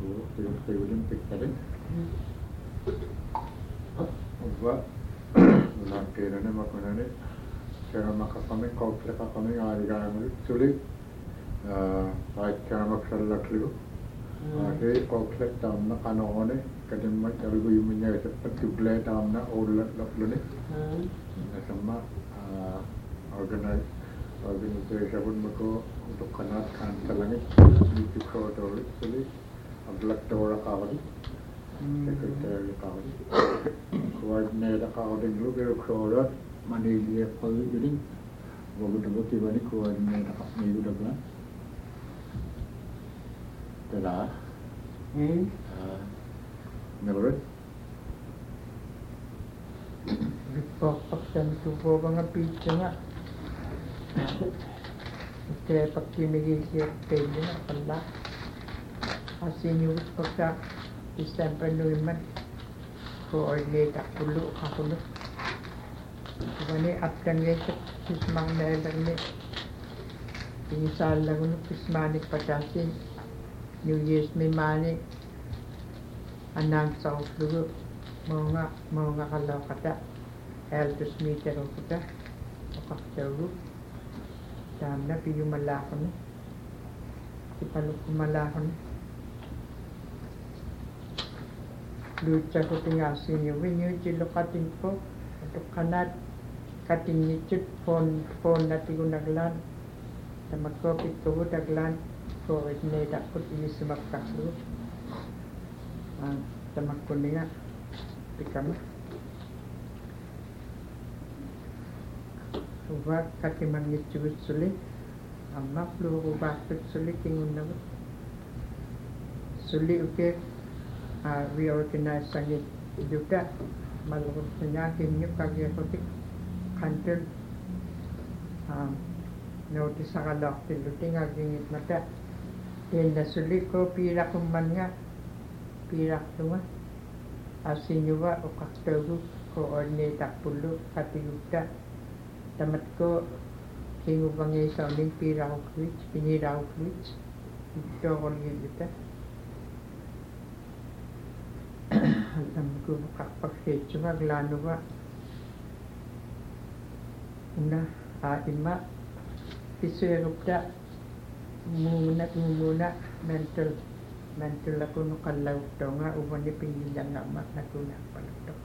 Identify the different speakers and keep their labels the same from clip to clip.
Speaker 1: Tiulim pikkari. Ubba nakirane makunane kaya makakami kaupla kakami arigamuri tuli aikana maksallakligu ake kaupla tamna kanone kadimma algu yumunya seperti ble tamna olat laklune sama organisasi mako untuk kanat kan talangit itu kau tuli ablak tawara kawali secretary kawali coordinator kawali juga kawat mani dia kawali jadi begitu begitu bani coordinator kawali juga kan telah menurut
Speaker 2: Pokok dan tubuh banget pincangnya kayak pakai megisi kayaknya pernah hasilnya pada Desember November koordinat dulu aku lu ini akan itu kismang dalam ini salah guna kismani padasin New Year's memani anang south dulu mau nggak kalau kata elders meter kita apa jauh dan nabi malakon kita lupa malakon luca ko tinggal sini winyu jilo kating ko untuk kanat kating nicut phone nanti gunaglan sama ko pito daglan ko ini dapat ini sebab kasu sama kuninga pikam Ubah kaki mangit sulit, amma flu ubah sulit tingun nabu. Sulit uke reorganize sangit juga malu penyakit ni kaki kotik kantor notis sakalok tilu tinggal gingit mata. Enda sulit ko pirak kumannya pirak semua. Asinyuwa ukak tahu koordinat tak pulu kati juga. Tamat ko hingu bangi sa uling pirao kwits, pinirao kwits. Ito ko liyan dito. Alam ko makapagsetso maglano ba. Una, ima, piserop da. Muna, mental ako nukalaw to nga. Uwan ni pingilang nga mat na kuna pala to.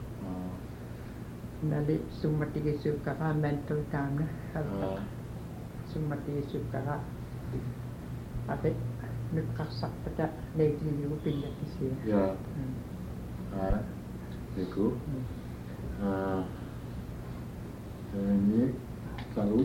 Speaker 2: Nali sumati suka mental tamna sumati suka abe nakasak pada lagi ni pindah di sini
Speaker 1: ya itu ini tahu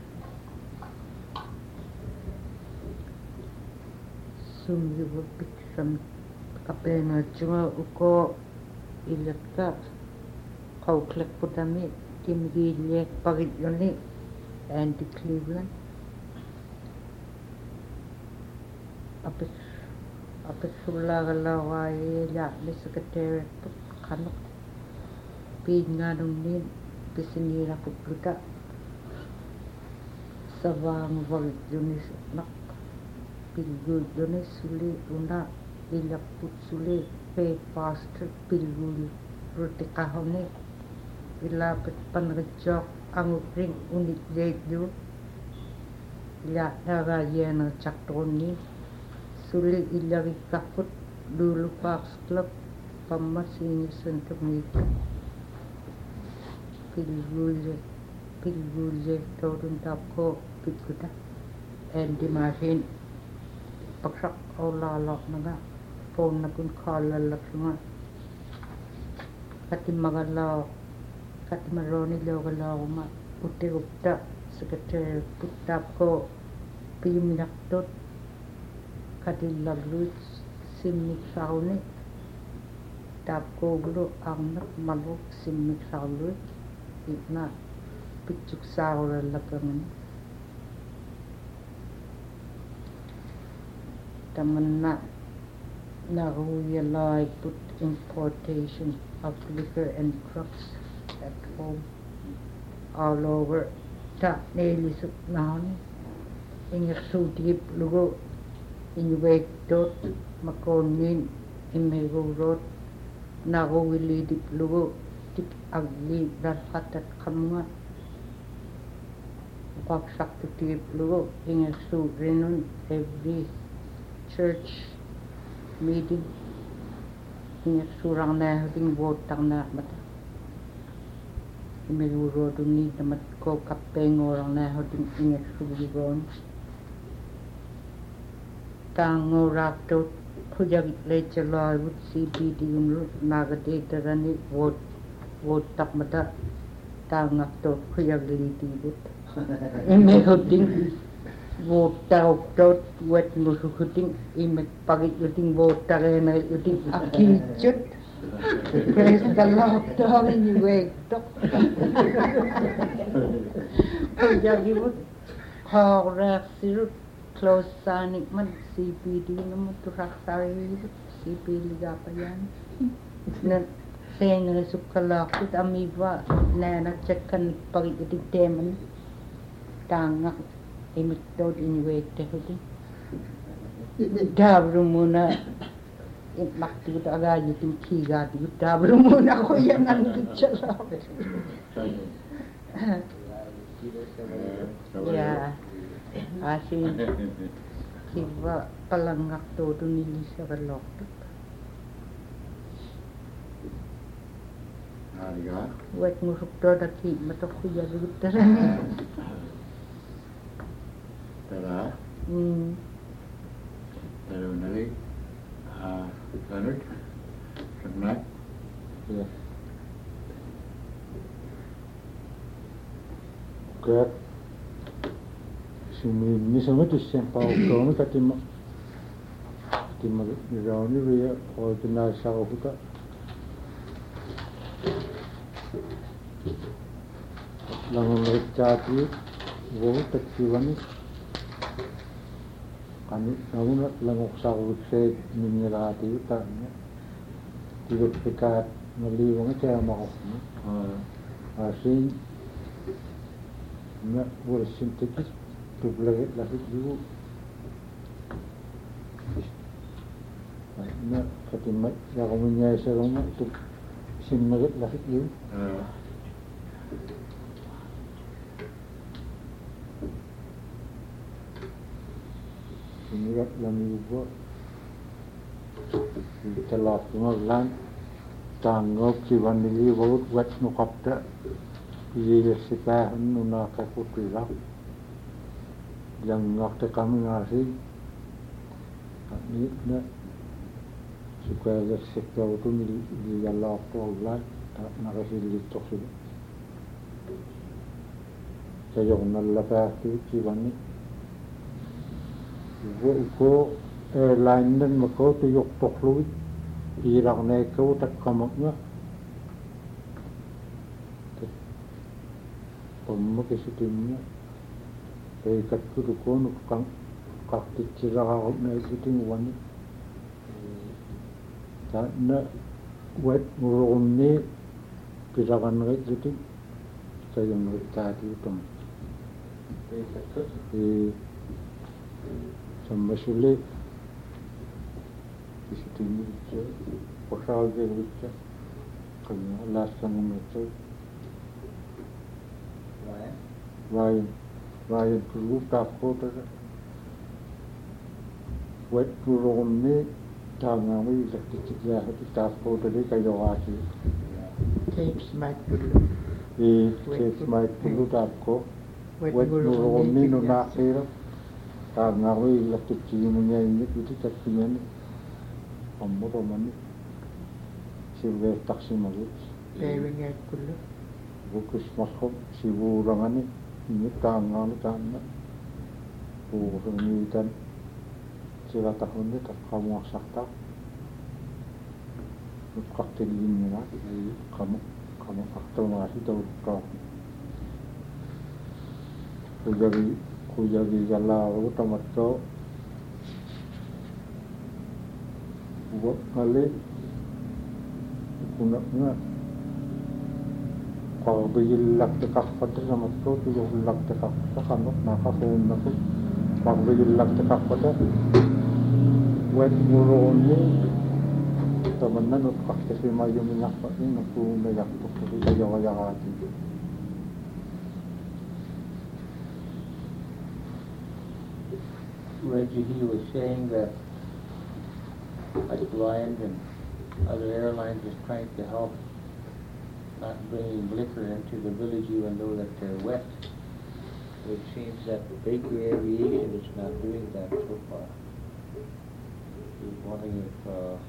Speaker 2: sumbi bukam kapena cuma uko ilaka kau klek putami tim gilek pagit yoni anti Cleveland apa sulah kalau ay ya di sekretariat kanok pinga dongin pisini ra putluta sawang wal yunis nak pilgul yunis suli una ilak put suli pay pastor pilgul rutikahone ilapit panrejok ang ring unit radio ya narayana chakroni suli ilari kaput dulu Parks Club pamasini sentumito pilguje turun tapko pikuta and di masin paksak olala naga phone na kun khala lakma kati maroni logalaw ma puti upta sekretary putap ko pimnak tot kati laglut simik sauni tap ko glo ang nak maluk simik sauni itna pichuk saura lakangan tamanna realize put importation of liquor and drugs at home all over ta nelisuk naon inga sudip lugo Inuwek dot makonin imegurot nagawili diplugo tip agli darhatat kamnga waksak to diplugo ingasu renon every church meeting ingasurang na huding wotang na mata imegurot ni namat ko kapengorang na huding ingasu ligon tango rapto kujag lechalai would CPD nagade tarani wot tak mata tangak to kujag liti would ime huding wot tau tot wet musu huding ime pagi huding wot tarena huding akichut praise the Lord darling you wake up kujag would hawrak sirut close signing man CPD naman turak tayo CPD pa yan na sayang na sukalakot amiba na na-check ka pag-itig teman tangak imitod inuwek tayo din dabro muna makti ko agad yung kiga dabro muna ko yan ang kitsalak yeah asin kiba palangak todo nili sa kaloktot
Speaker 1: Ariga.
Speaker 2: wet ngusuk to daki matok kuya gutaran
Speaker 1: Tara. Tara nali. Leonard. Senang.
Speaker 3: Ya. Kaya ni sama tu siapa orang kata rauni dia orang tu nak sahut kita lalu mereka tu वो तकरीबन kami namun lalu sahut saya menyerahati kita tidak dekat melihat macam mana asin nak bersintetis Tublaget lahit dulu na katimat yakuminya sa roma tu sinmaget lahit dulu sinirat lami ubo talap ngorlan tanggap si vanili baut wet nukapta iya sipah nunaka kutilap yang waktu kami ngasih ini na supaya sektor itu di dalam program tak ngasih litok sudah saya jangan lepas itu ciban ni ko airline dan makau tu yok tok lui irak naik kau tak kamaknya pemak isitimnya kat kudu kono kang kakti ciraha na isiting wani ta na wet muronni piragan ngai isiting sayang ngai tadi utam sammasule isiting ni pasal je wicca kanya last kanung itu Ryan perlu takut ada, wet turun ni jangan we lektik ya itu takut ada kayak wasi.
Speaker 2: tapes might dulu
Speaker 3: Tapes might perlu takut, wet turun ni nuna kira, jangan we lektik ciumnya ini itu terkini ni, kamu roman ni, silver taksi malut.
Speaker 2: pewing at dulu
Speaker 3: Bukus masuk sibu orang ni. Ini tangan ini dan sila tahun ni tak kamu sakta kaktil ini lah kamu kaktil masih tahu kau kujagi galau tamat kau buat kali kunaknya kalau bejilak tekak pada sama tu bejilak tekak pada kamu nak phone nak kalau bejilak tekak pada wet muroni tamanna no qaxtasi ma yuminak pa no ku me yakto ku yawa yagati
Speaker 4: Reggie, he was saying that like Lions and other airlines is trying to help not bringing liquor into the village even though that they're wet. It seems that Baker Aviation is not doing that so far. He's wondering if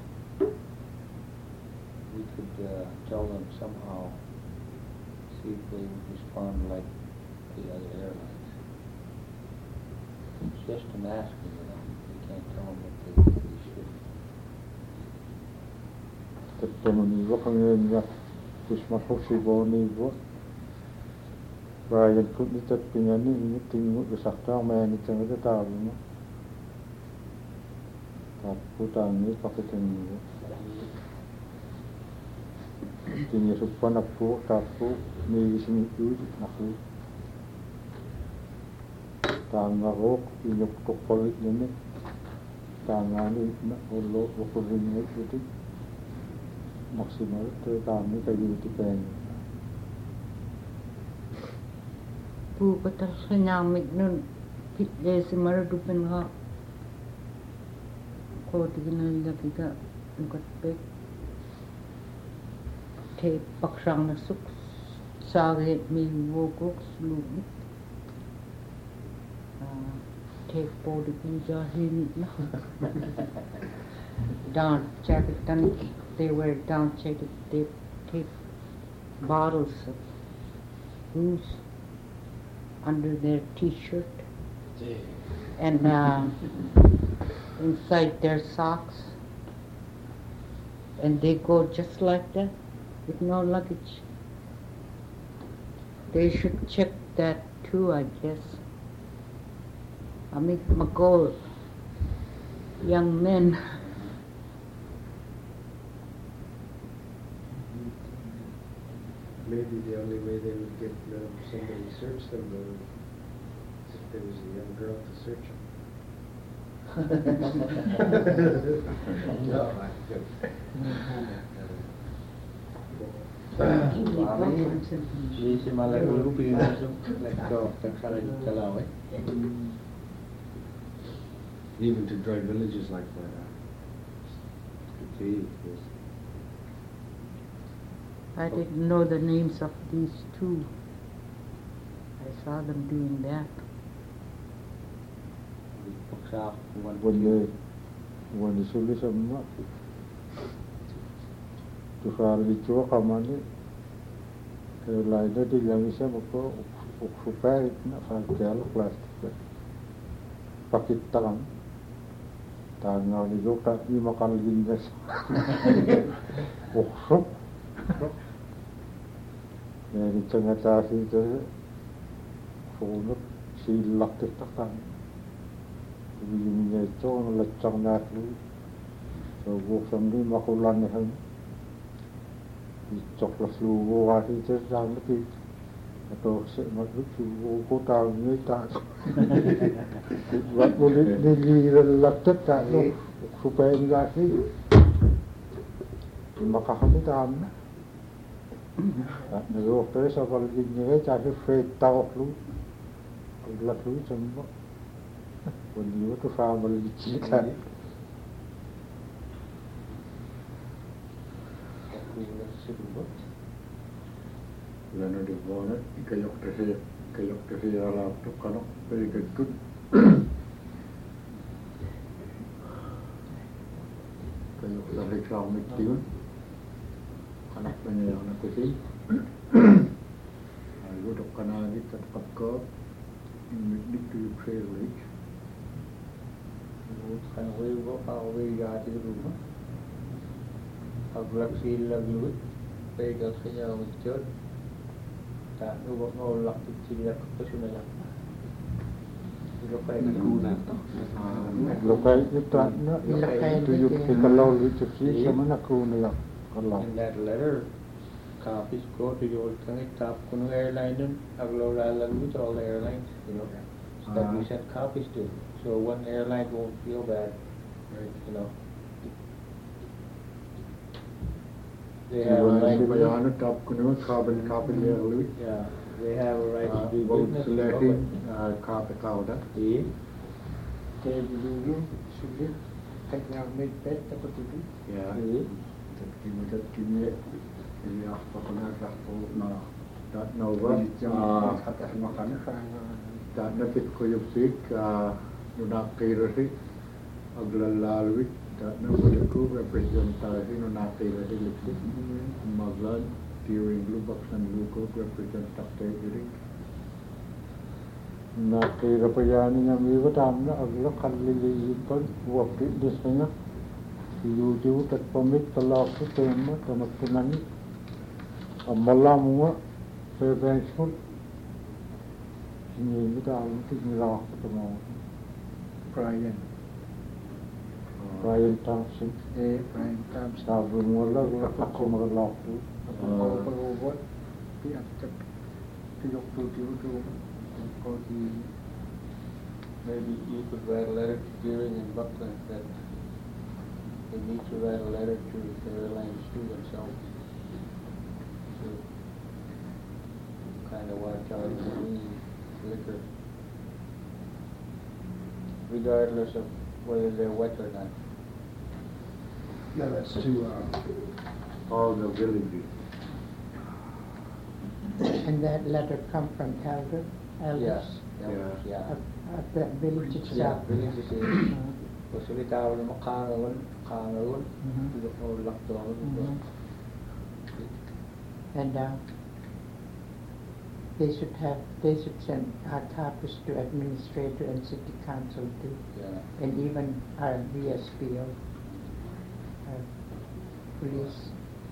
Speaker 4: we could tell them somehow, see if they would respond like the other airlines. It's just an asking, you know. We can't tell them what they should.
Speaker 3: tatamani wakanga kusma hosiboni wo Brian put the tapingani ni tingu besakta man ni tanga tabu taputani paketani tingi supana pu tapu ni sini tuju nakhu tanga rok inyok tokoli ni tanga ni na olo okulin ni itu maksimal tu kami kayu itu kan
Speaker 5: pu patal sanyamit nun pit desi mara dupen ha ko tigina lakika nukat pek te paksang na suk saget mi wokok slumi te podi pinja hinit na down jacket tanik they wear down jacket they take bottles of booze under their t-shirt and inside their socks and they go just like that with no luggage. They should check that too, I guess. Amit Magol, young men.
Speaker 6: Maybe the only way they would get somebody to search them though is if there was a young girl to search them. No,
Speaker 4: Jadi malah dulu pilih langsung laptop terkala di kalau
Speaker 6: even to dry villages like that.
Speaker 5: I didn't know the names of these two. I saw them doing that.
Speaker 3: When the solution to far the joke amani like that the young is a super not plastic packet tang tanga the joke you makal gingas oh Jadi tengah itu phone si lock the tak Ini itu lecak nak lu, so gua sambil makulan ni hang, coklat lu gua hari tu jangan lagi, atau semak lu gua tahu ni tak, buat boleh ni lecak tak lu, supaya enggak ni, maka kami tahu na, ni doktor sebab ini cakap fake tahu lu, lecak lu semua. When you were to family chicken.
Speaker 1: Lano di bona ikayok te ala to kano very good. Kayok la reklam tiun. Anak punya yang nak sih. Ayo dok kana di tempat ko di tu privilege.
Speaker 4: Kan we got the room. Agak sih lagi pegang saja macam tak lupa mau lakukan sila kesulitan. Lupa itu
Speaker 3: Lupa itu tak nak itu juga kalau itu sih sama nak kuna kalau.
Speaker 4: In that letter, copies go to your top kuno airline and aglo lalang with all the airlines, you know, that we sent copies to. So one airline won't feel bad you know. They have a right to,
Speaker 1: Bayana top kuno carbon level.
Speaker 4: yeah, they have a right to do
Speaker 1: Vote
Speaker 4: business.
Speaker 1: selecting carbon kauda.
Speaker 4: See?
Speaker 3: Kaya dulu sudah kena make bet apa tu?
Speaker 1: Yeah.
Speaker 4: See?
Speaker 1: Kimi ya pokoknya rakto na dat nova
Speaker 3: Kata makan
Speaker 1: dat na pit ko yung sik nunak kira si aglalalwi dat na ko representasi nunak kira si lipsi maglan tiwing lubak san luko representative jadi
Speaker 3: Nakira pa yan niya may batam na agla kalilipan waktu di sana YouTube at pamit talak sa tema tamat tunani malam mo prevention ini batam tinggal ketemu Brian Thompson
Speaker 1: Brian Thompson
Speaker 3: sabu mo lang ako magalak tu
Speaker 1: pag-ubot piat tiyok tu
Speaker 4: Maybe you could write a letter to Deering and Buckland that they need to write a letter to the airlines to themselves. To kind of watch out for any liquor, regardless of whether they're wet or not.
Speaker 6: No, that's too,
Speaker 1: all the villages.
Speaker 2: And that letter come from Elders?
Speaker 4: Yeah,
Speaker 1: Yeah.
Speaker 2: Of that village
Speaker 4: Yeah,
Speaker 2: itself?
Speaker 4: village is Pasalita wala makangawan, tulok na ulak doon.
Speaker 2: And they should send our copies to administrator and city council too,
Speaker 4: Yeah.
Speaker 2: and even our VSPO, our police.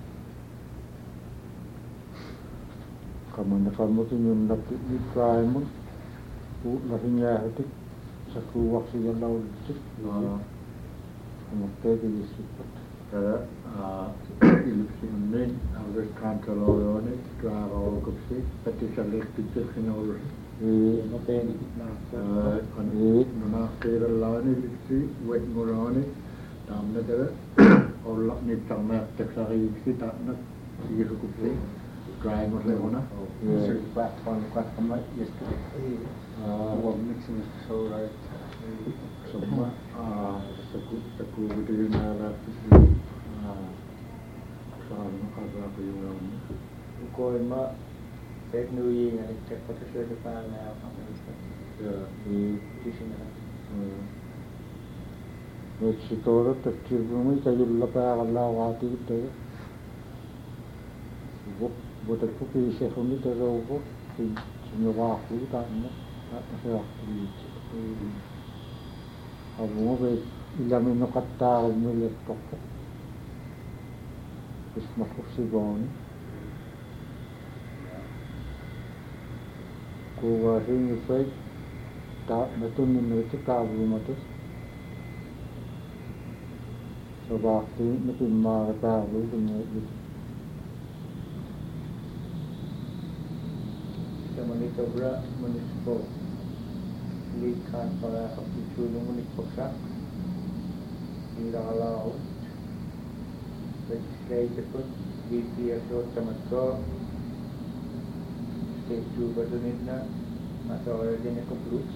Speaker 3: kamu tu yung napit ni try mo tu lahinya hati saku waktu yang lalu tu kamu tadi disebut
Speaker 1: Kada ilipsin average control on it draw kopsi petition picture kinol
Speaker 4: Nothing.
Speaker 1: kan nuna kira lani ilipsi wet ngorani tamna kada orlak ni tamna teksari ilipsi takna sige kopsi dry mo lehona
Speaker 6: platform quite much yesterday. Well, mixing is so right.
Speaker 1: semua saku itu yung nala soal makagawa ko yung lang
Speaker 4: Ko ma fake new year and check what the shirt pa na petition na.
Speaker 3: Mexico takir mo kayo lapa Allah wati itu buat aku pisah kami terlalu semua waktu tak ada waktu aku mau ilamin nak kata milik toko terus masuk si bawang kuah ini baik tak betul ni itu tahu mata sebab ini mesti marah tahu dengan
Speaker 4: Sa Manito Bra Municipal Lead Kan para Kapitulong Municipal siya. Ilalaw. Legislature po. DPSO Tamatko. State Trooper Dunit na. Masa oras din ako Bluch.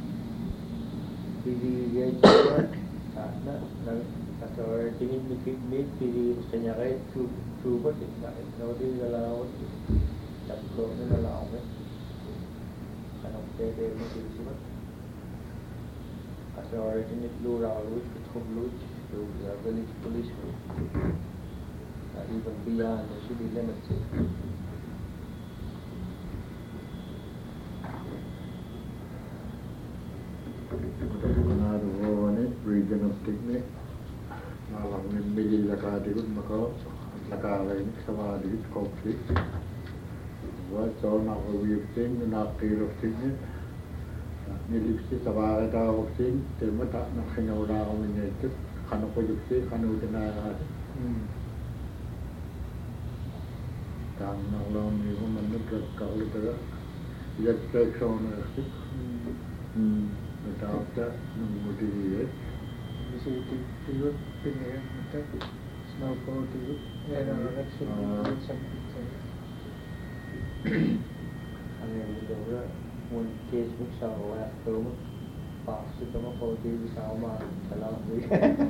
Speaker 4: PDA Trooper. Masa oras din ni PDA gusto niya kay Trooper. Nakit ilalaw. Tatlo nilalaw. Pwede mo siya. Kasi already nitlo rawit, kitkumblut, the village police group. Even beyond the city limits.
Speaker 1: Kanado ni region of technique malang ni mili lakadi kun mako lakalay ni samadi conflict wa so na weaving na clear of technique nilipsi sabare ta waksin temata na khinawra ko ni ito kanu ko yupsi kanu dina tang na long ni ko man ka ulita ya section na si without that nobody
Speaker 6: city field pinner snow coated and
Speaker 4: anh em bây giờ muốn chơi mức sau là tôi mức bảo sự có một câu gì sao mà phải lo gì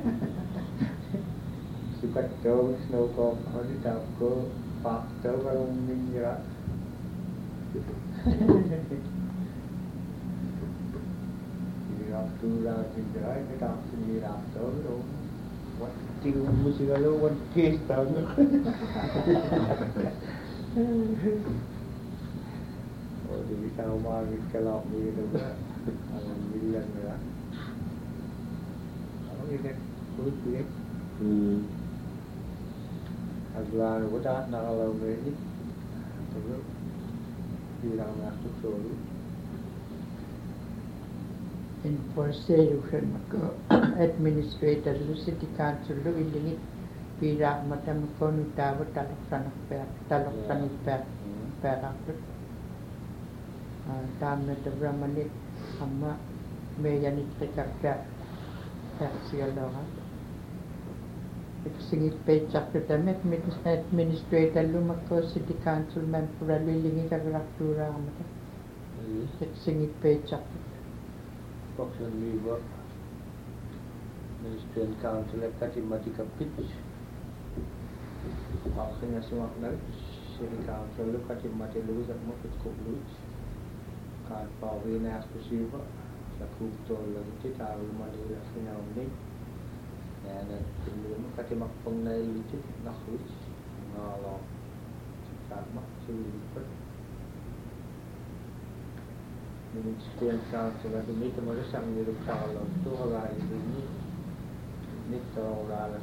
Speaker 4: sự cắt trâu snow con ở đi đâu có bảo trâu vào mình như vậy thì làm tu ra thì cái đó thì làm trâu luôn what chiều mới chiều luôn what kiss tao nữa thì sao mà cái lọ gì được á mình lần nữa nó như thế cuối biết là nó đã nào là về ít rồi đi làm là chút rồi
Speaker 2: in Forseruchen ko administrator lu city council lu ilingit pira matam ko ni tawa talok sanit perak tamna tabramani amma meyanit tekakka taksialoha singit pe chaktamet administrator lu makko city council member lu ilingit agraktura amata singit pe chakta
Speaker 4: approximately work Ministry and Council at Katimatika Pitch. Housing as one note, City Council look at Timati Lewis at Muppet Cook Lewis. Can't probably an ask receiver, the cook told the Tita will money as we now need. And the room Katimak Pong Nail, not which, no long. That much to put. Ministry and Council at the meeting of the Assembly of Charlotte to arrive in Mr. O'Reilly.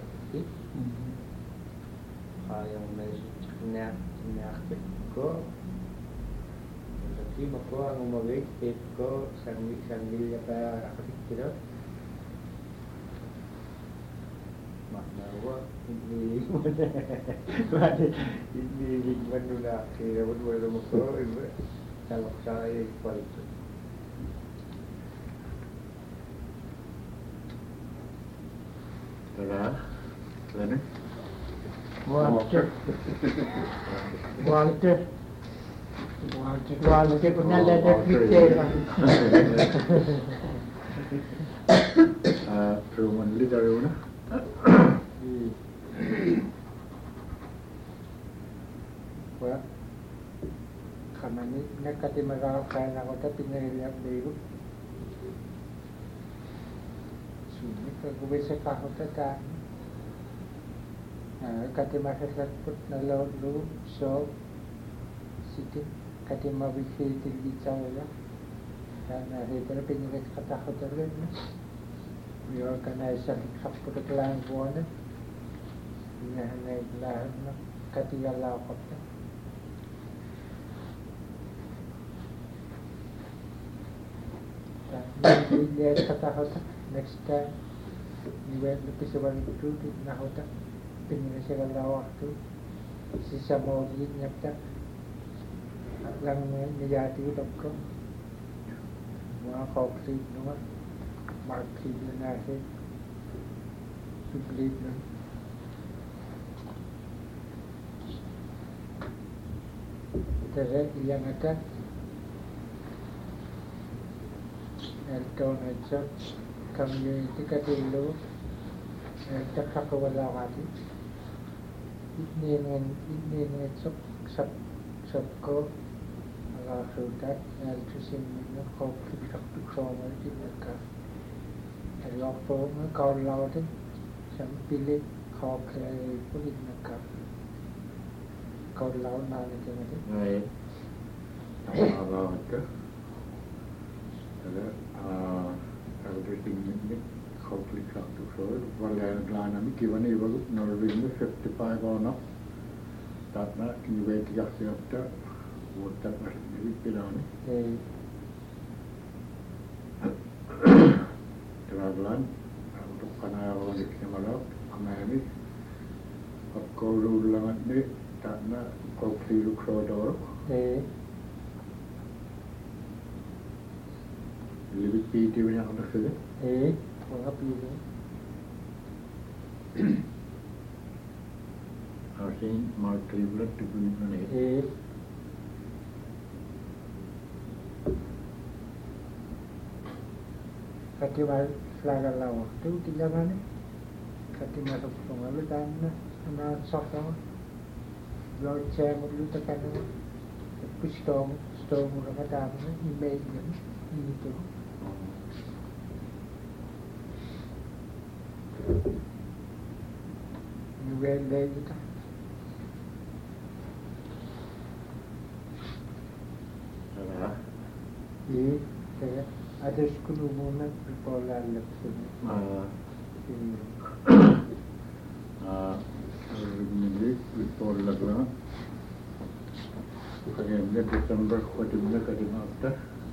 Speaker 4: I am nat có khi mà có một cái thịt có sang đi ra ta cái đó mặt nào quá đi mình là thì là vẫn là một số ta lọc sai quay
Speaker 1: Đó là đấy.
Speaker 2: Walter kuna lada kitera
Speaker 1: Truman leader una
Speaker 6: Well, kamani nakati magkakain ako ta pinahirap dito. Sumit kagawin sa kahotatan. Kati masasakot na lolo so sitik kati mabikhitil gitsawala na hita na pinigit katakot rin we organize sa kapagkaklaan buwan hinahanay lahat na kati galakot na hindi katakot next time niwet na pisawan ito na hota pinag waktu sisa mau nyapta lang niyati ko mga concrete no market na natin sublit no tere yang ada Elton Church community katilo takakawala kati Indian sub ko sudah eltusin na kopi saktu sama di mereka elok po kau lawan sambil kau kelai pun mereka kau lawan mana macam
Speaker 1: này vào cái everything in conflict to show Valentine and given evil no ring 55 or not that not you wait to get after what that was maybe below Travelan untuk kana orang di Kemalak Amami aku ulangan ni tak nak kau perlu krodor lebih piti banyak nak sih
Speaker 6: mga pili
Speaker 1: I've seen Mark Cleveland to be
Speaker 2: Katiwa flaga lawa tu tilamane katima to songa lu dan na sokta lo chemo lu ta kan pustom lu ka ta ni me ni to ni wel le ta ni kaya ada sekulu moment berpola lepsun
Speaker 1: ini berpola lah kayaknya Desember khususnya kadang after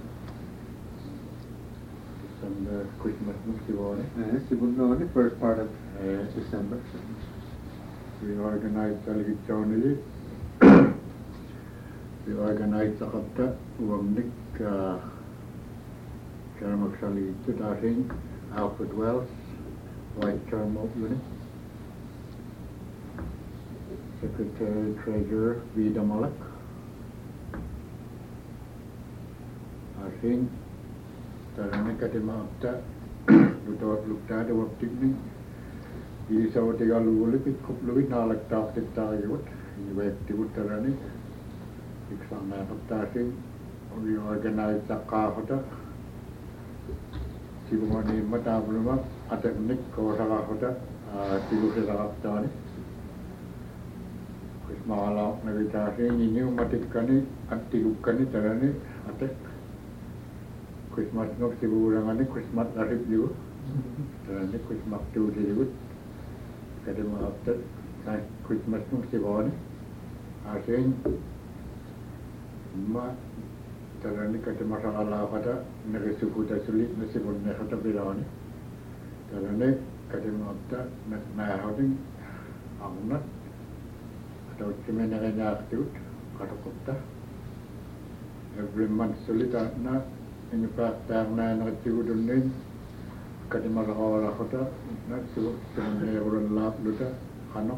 Speaker 1: December Christmas mesti boleh
Speaker 3: the first part of December.
Speaker 1: We organized lagi tahun ini we organized sakta uamnik Chairman Sally Tutasing, Alfred Wells, White Chairman Unit, Secretary Treasurer Vida Malak. I think tarane katima apta lukta de waptigni isa watiga luli pit kupluwi nalak tak yut iwekti tarane iksana apta sing we organized sakahota Sibumani matabuluma ateknik ko sakahota tilu sakaptani kusmala nagitasi ini umatikani atilukani tarane atek Christmas nok siburangani Christmas arif juga tarane Christmas tu juga kadang after Christmas nok sibani asin ma tarani kata masalah pada negeri suku sulit meskipun negara berbeda tarani kata mata nak hawing angnat atau cuma negara aktif kata kota every month sulit na ini praktek na negeri dunia kata masalah kota nak sulit cuma orang lap luta kanok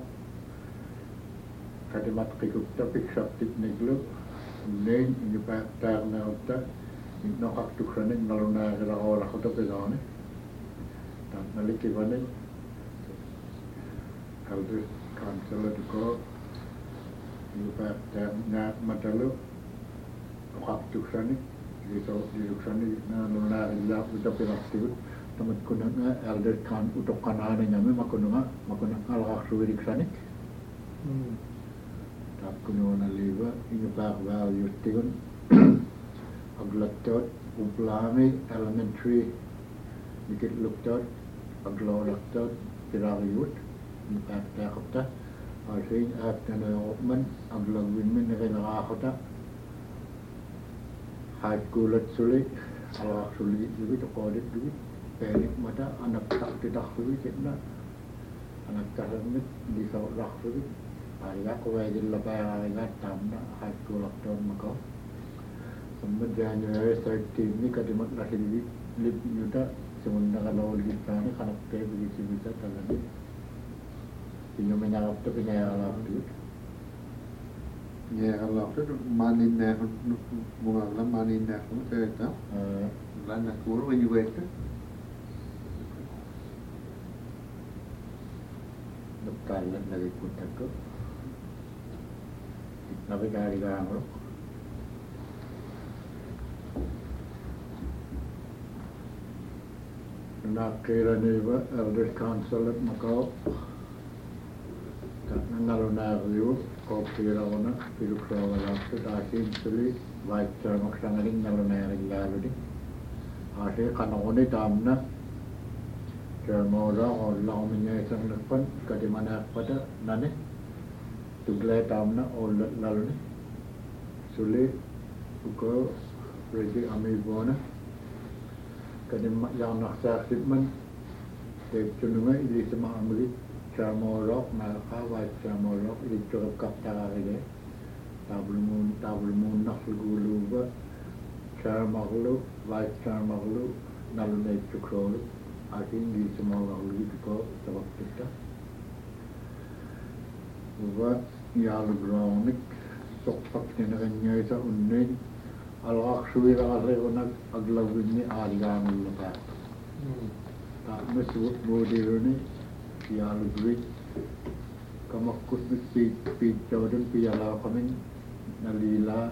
Speaker 1: kata mat kikukta piksak tiknik Nen ini pakar na uta ino kaktukranin naluna kira orang kota pedane dan naliki bane elders council ko ini pakar na matalu kaktukranin gitu diukrani naluna illa uta pedakti tamat kunanga elders kan utok kanane nyame makunanga ala suwiriksani Kunona liva in the value still aglatot uplami elementary you get looked at aglatot pirayut in fact takota I think after the open aglawin nagakakota high school at suli ala suli you to call it do panic mata anak tak tidak suli kitna anak karamit di sa raksulit Ayah ko ay din labay ayah tamna high school lockdown mako. Sampai January 13 ni kadimat lahir lip yuda semua kalau kita ni kalau kita begitu bisa terjadi. Ini menyalap tu penyalap tu.
Speaker 3: Ya kalau tu manin dah bunga manin dah tu kita. Lana kurang when you wait.
Speaker 1: Dokter lagi kutak tu. Navigari gangro. Nakira niwa elders council at Macau. Naluna view kopira ona pirukrawa lakta dasin suli white chairman sangaling naluna rillaludi. Ase kanone tamna chairman ora minya isang nakpan kadimana pada nane Tuglay tamna all laluni suli uko ready amibona kadim yang naksa shipment de chununga ili sama amri chamorok na kawa chamorok ili churap kaptara rege tabulmun naksulgulu ba chamorlu white chamorlu nalunay chukrolu akin ili sama wahuli ko sabak kita Uwa yaalugraanik soqpaktinaqinñaita unniin alaqsuiraaleerunak aglavinni aaligaangullataa taamasuut muudiluni yaalugrit kamakkutmik piittoodun piyalaaqamin naliilaa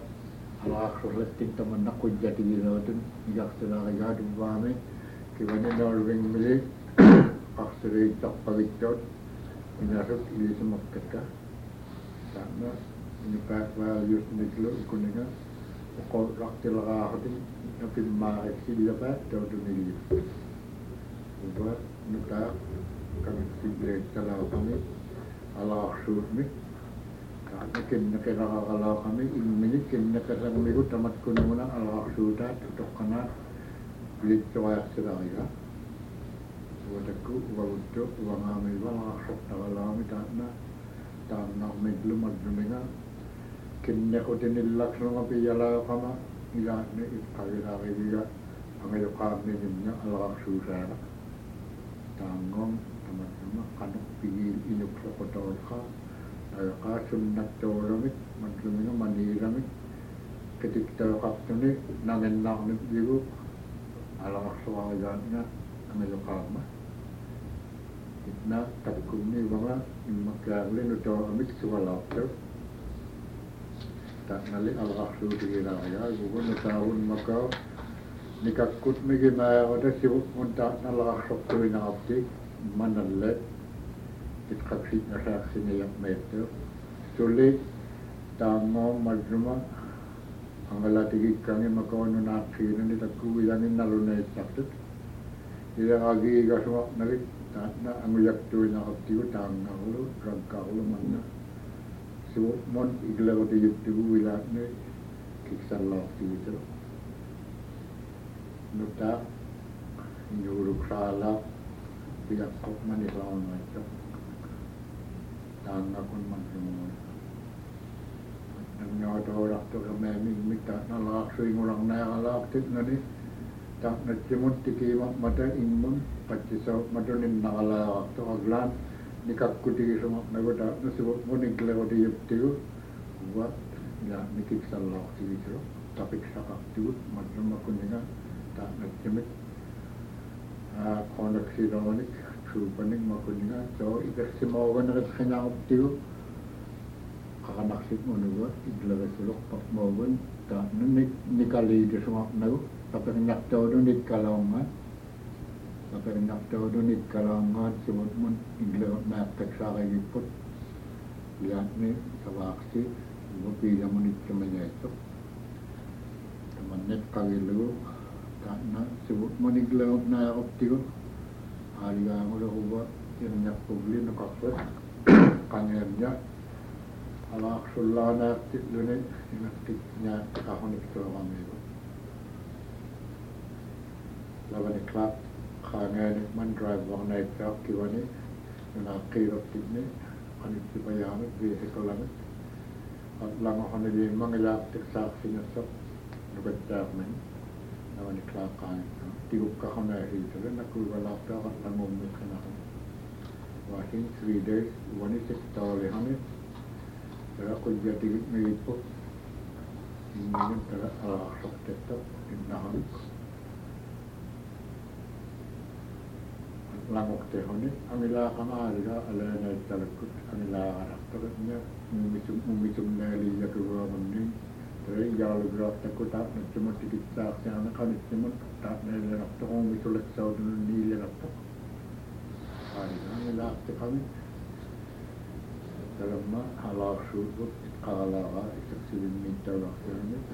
Speaker 1: alaqsurlettintamannaqujjatigirootun igartulaarigaaduvvaami kivani noolvingmili qarsiriittarpagittoot minasut iliisumakkakka taama inupaakvaalius niklu ukuninga uqorrartilaqaarutin napimmaariksiliapaattootunigiu uva nutaa kamitsileettalaaqami alaarsuutmik taama kinneqiraqaqalaaqami imminik kinneqerramigu tamatkununguna alaarsuutaat utoqqanaat pilittoqajarsilariga uvatakku uvavuttu uvangaamiva alaarsortaqalaami taannarmiglu madluminga kinnequtinillaqsunga piyalaaqama ilaatni iqqagilaarigiga angayoqaarniginna alaarsuusaara taangom tamatnuma qanuqpigiil inuqsoqotoorqa ayaqaa sunnattoorumik madluminga maniiramik kitiktoqartuni nanginnarnit yigu alaarsuarigaanna angayoqaarma itna takkumni ivanga immakkaarli nutoorumik suvalaartu taanali alaarsuutigilaariga igugun nutaavun makao nikakkut migimaayaqota sivut mun taanalaarsortuinaqarti manalle itqaksinnasaaksiniaqmeettu suli taangoom madluma angalatigikkangi makoonunaaksiinani takkuvilanginnaluneitsartut ilaqagiigasumaqnagit taanna anguyaktuinaqartigu taangarlu raggarlu manna sivut mon iglequtiyuttigu ilaatni kiksallaartigitu nutaa inuuluksaala piaqqormanilaungaitto taangakun madlumuuna nanngautoorartuqameemingmik taanalaarsuingulaqnaaqalaartitnani taannatsimut tikiimaqmata immun qatsisau matuninaqalaaqartu aglaan nikakkutigisumaqnagu taanna sivut mun iglequtiyuttigu uva ilaatni kiksallaartigitu tapiksaqartigut madlumakuninga taannatsimik qonaqsilonik suupanik makuninga so ipersimooganeritqinaaquptigu qaqanaqsit unuga igleqisuloq papmoogun taanna nikaliitisumaqnagu taperinnartoodu nikkalaungaat sivut mun iglequtnaaqtaksaarigipput ilaatni savaaqsi uva piilamunitsumañaitsoq tamannet qagilugu taanna sivut mun iglequtnaaquptigu aaligaangulu uva irñappugli nuqarput qangeerja alaaqsullaanaaqtitluni inaqtikñaaqaqahuniktuaqamigu lavani klaap qaangaanik man drive-warnaitsaaq kivani nunaaqiirortitni qanitsipayaamik vehicle-amik atlangoqoniliimmangilaaqtiqsaaqsinassoq nukattaaqmin lavani klaap qaangittu tigukkaqonaasiitulu nakuivalaartaaqatlangummikqinaqam waasin 3 days uvani siqtaalihamik tara qujjatigit migippu immigin tara alaaqsortetto innaqamik langoqtehoni angilaaqamaaliga aleenaittalakkut angilaaqarartoqitnia mummisumnaaliiyakuguamunnin tara ijaalugraaqtakku taatnatsimut tikitsaaqsiana qanitsimut taatneelerartoqummisuleksaudunun niilerartoq aaliga angilaaqtiqamik talamma alaarsuutut itqagalaaqa isaksilimmiittaularsiramik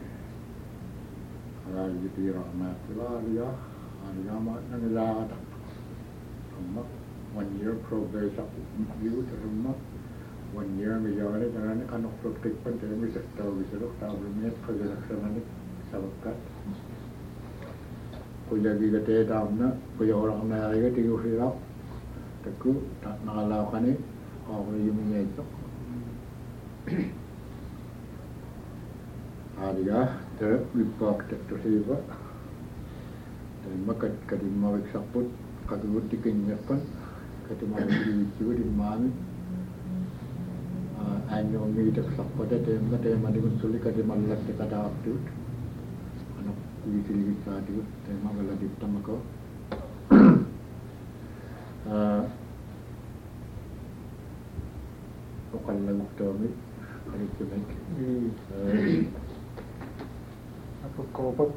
Speaker 1: alaajitiiraqnaaqtila aaligaamaatnangilaaqataq amma 1 year probation liu terma 1 year mijawale tanane kanoqsotqippan termi settaugiseloq taablumiat qagalaqsanani sabakkat kujagigate taamna kujaoraqnaayiga tigusilaq takku naqalaaqani qaaqliyumiñaitsoq aaliga tara vippaaqtettusiiva taimma katimmaviksarput qatuguttikinñerpan katimavikiivitsigu timmaami Año ngiitak sappada teema digun kadi mallatte kada abdut ano kuitili kadiut teema wala dittamako okallaguttomi alikumek
Speaker 2: Aku kobak.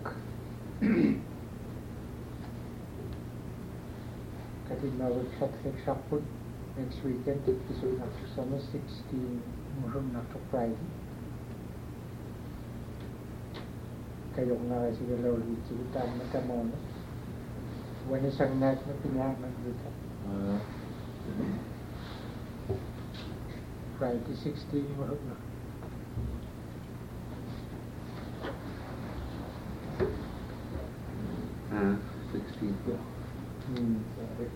Speaker 2: Kadi na workshop saput next weekend. Episode after summer 16 muhum na to Friday. Kayo nga kasi galaw dito tama tama na. Wani sang night na pinahaman dito. Friday 16 muhum na.
Speaker 6: Ah, 16.
Speaker 2: Sorry.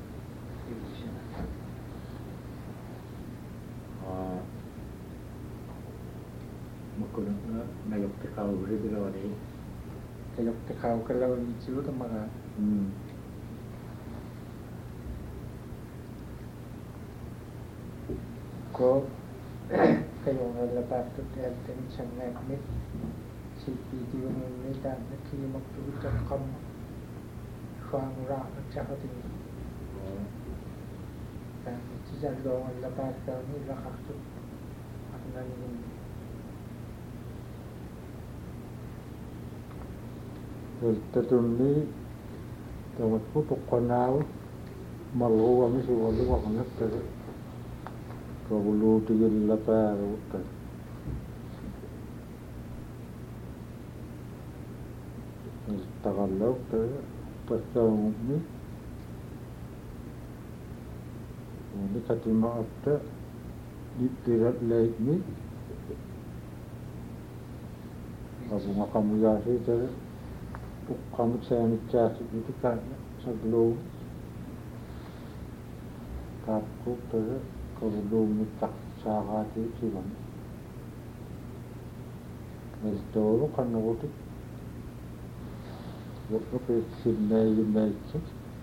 Speaker 1: makunang nayok tikaw ribilo ni
Speaker 2: Kayo takaw kalaw dito ng mga ko kayo nga labatot at isang nagmit si video ng nita na kilimagtulog at kam siyang rak at saka tingin kahit si Zalong ang labatot nila kakto at nanin
Speaker 3: Tatuni tamat putuk kanal malu kami suwalu wakanat tadi kabulu tigil lapar utar tagalau tadi pasang ni ini katima abda di tirat lain ni abu makamu yasi tadi kamu saya ngecas itu kan sebelum takut terus sebelum tak sahat itu kan itu kan waktu ke sini itu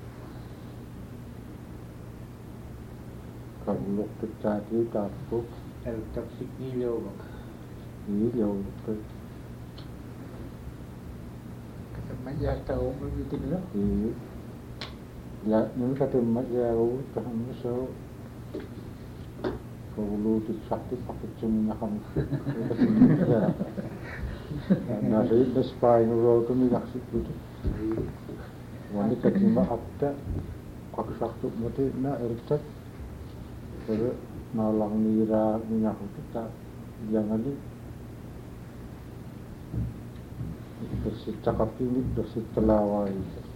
Speaker 3: kalau kita itu takut
Speaker 4: El toxic nilo.
Speaker 3: ini jauh
Speaker 2: maya tao mabitin lang
Speaker 3: ya những cái tìm mất ra của thằng số cầu lưu thì sắp tới phát chung nhà không nó sẽ nó spy nó rồi tôi mới gặp sự kiện và những cái tìm mất ấp đó hoặc sắc tục một thế nó ở chất rồi nó lòng đi ra nhà của chúng ta jangan đi bersih cakap ini bersih telawai.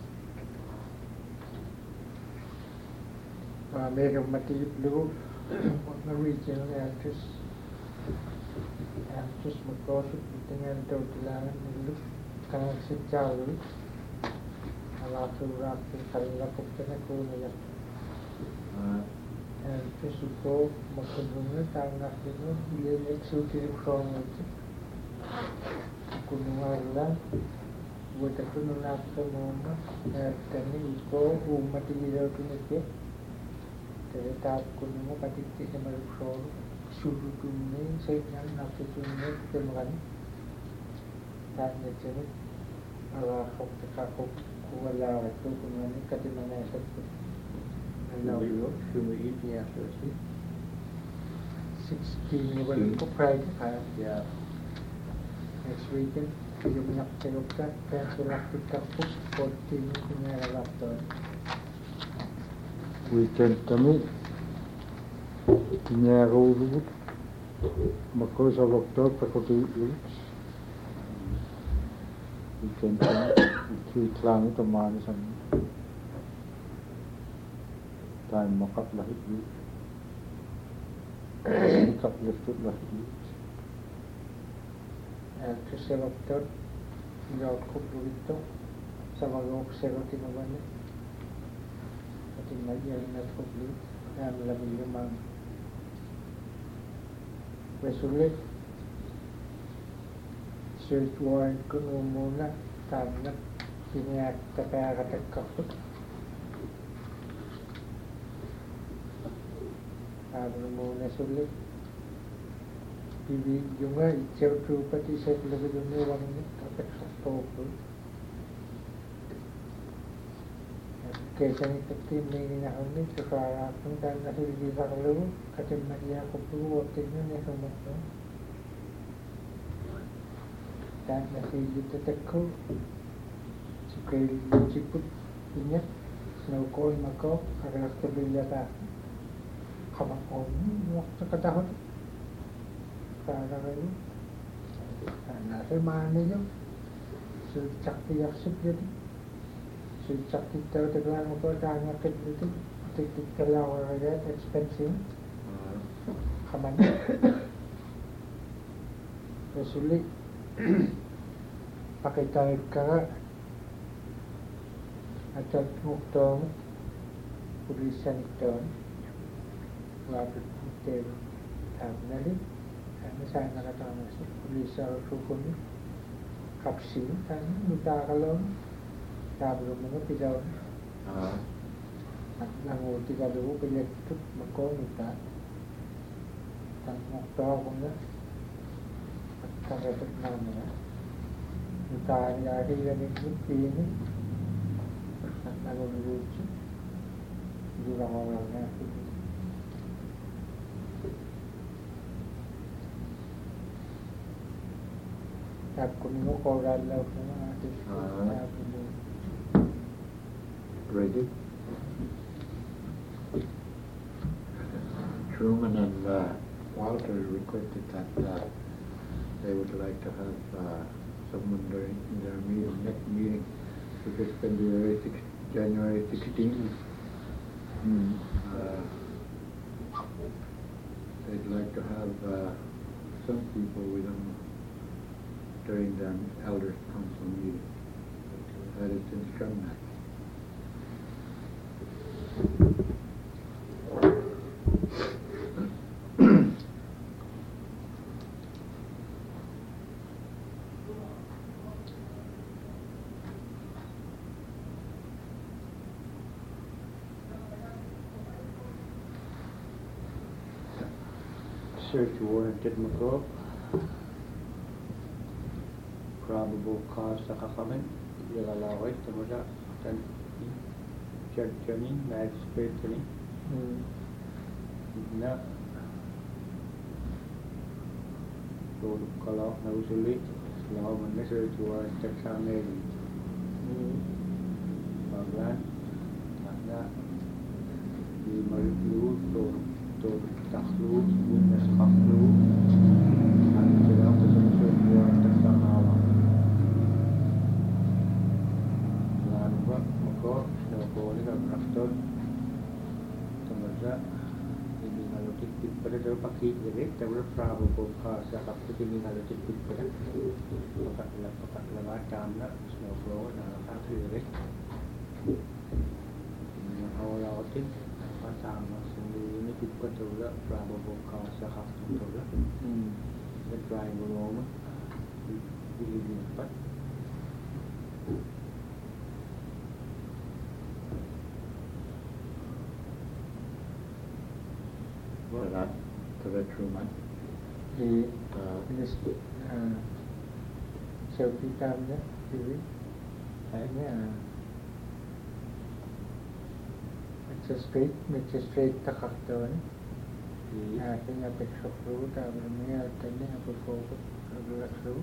Speaker 2: Mereka mati dulu, warna regional actress berkosip dengan daulah dulu, karena sejauh dulu, ala surat kalau lapor aku ni, actress itu maksudnya tanggap itu dia eksekutif orang itu. Kunungan buat aku nolak semua karena itu umat ini dah tu ni jadi tak kunungan pasti kita malu show suruh tu ni saya nak tu ni kemudian tak ni jadi ala kau tak kau kuala itu kunungan ni kata mana satu
Speaker 4: Hello, should we eat the after
Speaker 2: 16 ni baru kau Friday kan
Speaker 4: Yeah.
Speaker 2: next weekend yung nakilog ka kaya sila kitapos 14 punya laptop
Speaker 3: weekend kami punya rulu mako sa doktor pakuti weekend kami lang teman sana time makap lahit makap lahit
Speaker 2: kasi laptop Jacob dito sa mga observo tinawan at nagyan na complete na malamig yung mga resulit search warrant ko muna tama siniyak kaya katagkakot tama muna sulit TV juga icau tu pati saya lebih dulu orang ini tapi satu pun kesan itu ini nak ini sekarang pun dan nasi di Bangladesh kacang Maria kupu waktu ini semua tu dan nasi di tetekku sukai ciput punya snow cone makau agar terbelia tak kamak on waktu ketahun sekarang ini nah saya mana je sejak tiap jadi sejak kita tegang apa tanya ke itu titik kalau ada expensive kaman sulit pakai tarik kara atau muktong tulisan itu wabit hotel nali misalnya kata masih tulisan rukun kapsil kan minta kalau Sabro mga pilaw at nanguti ka doon pilektut magkonita tangmokto ako na at kakatot na mga nutaan niya hilanin yung pini at nangunurutsi durang orang na tap kuning ko koral law ko mga atis
Speaker 1: ready. Truman and Walter requested that they would like to have someone during their next meeting, which is going to be January 16th. They'd like to have some people with them during the Elders Council meeting. That is in Strumnack.
Speaker 4: Search warranted McCall. Probable cause kakamin. Ilalaway tamada tan judge ni magistrate ni na to kalau nausulit lawan mana search warranted sa amin. Paglan na di malu to takhlu witness takhlu at sila ko sa search warranted sa amin. Boleh kalau raktor, teman-teman ini kalau titik pada tu pakai jadi, tapi probable cause agak tu ini kalau titik pada, pakai macam nak snowball, nak apa jadi, awal tin macam sendiri ini titik pada tu probable cause agak tu lah, dan triangle lama, ini dapat.
Speaker 1: To the Truman.
Speaker 2: This selfie camera, TV. It's a straight takakton. Aking a picture fruit, I will me attending a photo of the fruit.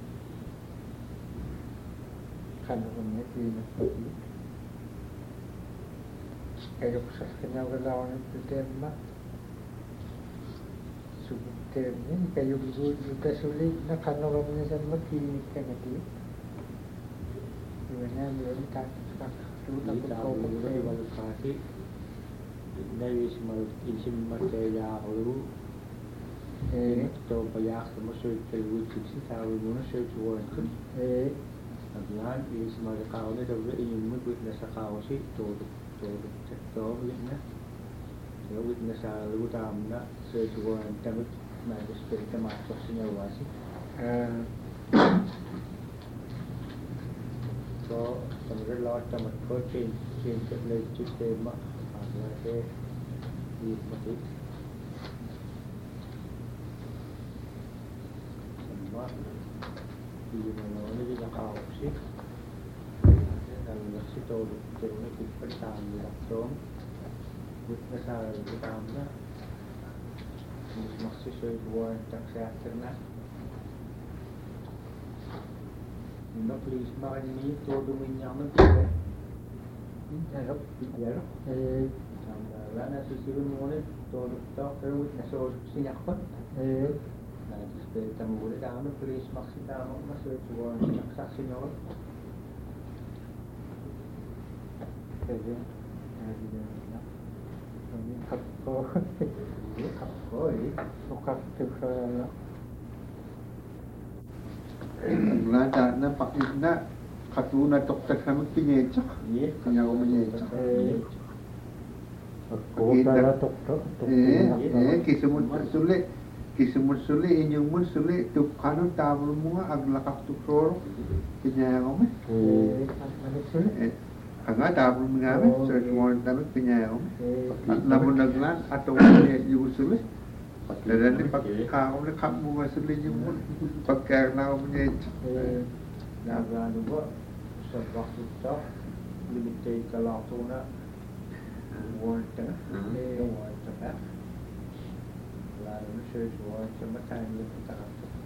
Speaker 2: Kind of a net in a copy. I look such a allow it to them. Ni kayu juga sulit nak kalau orang macam makin kan itu. Sebenarnya belum tak tu tak tahu
Speaker 4: bagaimana lokasi dari semua isim material lalu to banyak semua sesuatu yang tahu mana sesuatu adalah ini semua kau ni dah ingin witness kau sih to witness witness lalu tamna sesuatu yang tahu magistrate termasuk senyawasi. So, sebenarnya lot tamat ko change the system agak ke di mati.
Speaker 6: mua thì nó đi là cao xí là xí tô được chịu nó kịp phải tạm gì đặt xuống vứt nó xa rồi cái tạm đó mặc xí xôi vua chắc xa chân nát nó please mà anh ní tô được mình nhau nó kịp đấy này gấp kịp vậy đó là nó xí xí mua đấy tô được đó cái vứt nó xôi xí nhạc hết để tầm ngủ để đào nó please mặc xí đào nó xôi vua chắc xa xí nhau
Speaker 1: thế chứ khắp có khắp có ấy có khắp thực ra là đã nó bắt được nó khắp luôn là tục tất cả mọi cái gì chắc nhau mà gì chắc
Speaker 3: Cô ta là tục
Speaker 1: kisumut sule inyung mun sule tuk kanu tabul mua aglakak tuk soro kenyang ome anga tabul mengame so semua tamu kenyang ome namun naglan atau yu sule dan ni pakai kau ni kamu sule nyung pakai nau punya
Speaker 6: Naga juga sebab itu limite kalau tu nak water water là nó chơi của cho mất tay lên ta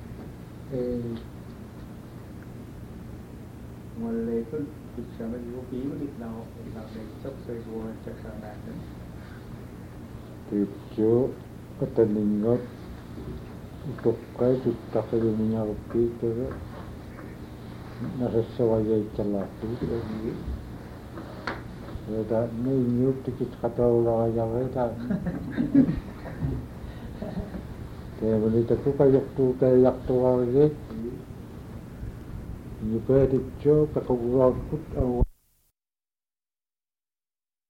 Speaker 6: ngoài lệ cứ sẽ mới vô ký mới được nào để sắp chơi của chắc là đạt đấy
Speaker 3: thì chú có tình hình ngót tục cái tục tập cái mình nhau ký cho nó sẽ soi dây chân là tú rồi ta mới nhúc thì cái cắt đầu là giao hết ta thì mình đi tập cái dục tu cái dục tu cái gì như vậy thì chú phải không lo chút